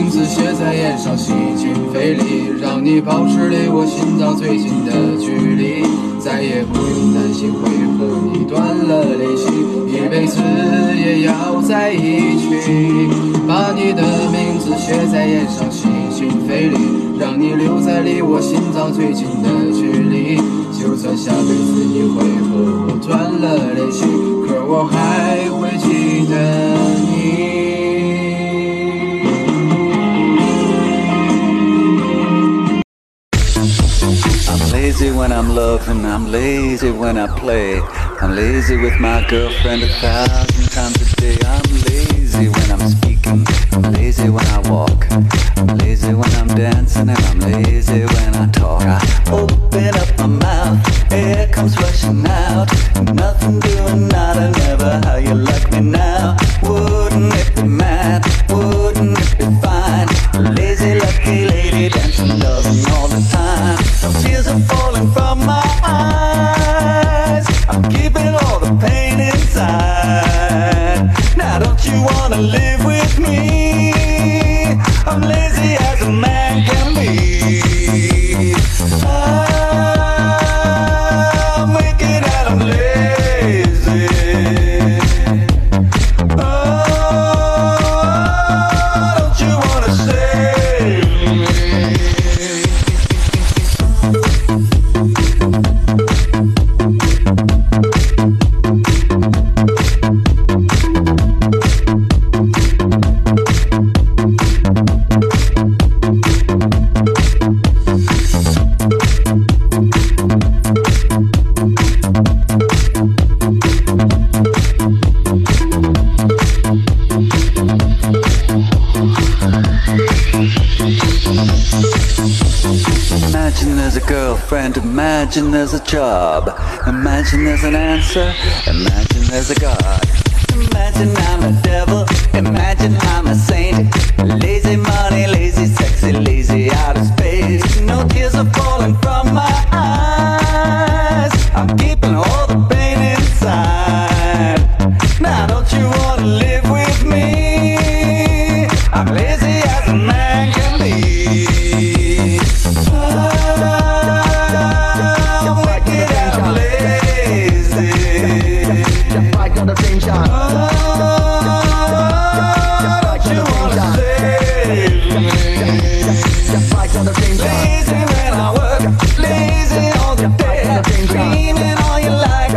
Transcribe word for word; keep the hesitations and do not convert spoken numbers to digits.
名字写在眼上，洗尽费力，让你保持离我心脏最近的距离，再也不用担心会和你断了联系，一辈子也要在一起。把你的名字写在眼上，洗尽费力，让你留在离我心脏最近的距离，就算下辈子你会和我断了联系，可我还会记得你。 I'm lazy when I'm loving, I'm lazy when I play. I'm lazy with my girlfriend a thousand times a day. I'm lazy when I'm speaking, I'm lazy when I walk. I'm lazy when I'm dancing and I'm lazy when I talk. I open up my mouth, air comes rushing out. Nothing doing, nada, never, how you like me now. Wouldn't it be mad, wouldn't it be fine? Lazy, lucky lady, dancing, loving all the time. No tears are falling from my eyes, I'm keeping all the pain inside. Now don't you wanna live with me? I'm lazy as a man can be. I'm wicked and I'm lazy. Oh, don't you wanna save me? Imagine there's a girlfriend, imagine there's a job, imagine there's an answer, imagine there's a God. Imagine I'm a devil, imagine I'm a saint. Lazy money, lazy sexy, lazy out of space. No tears are falling from my eyes, I'm keeping all the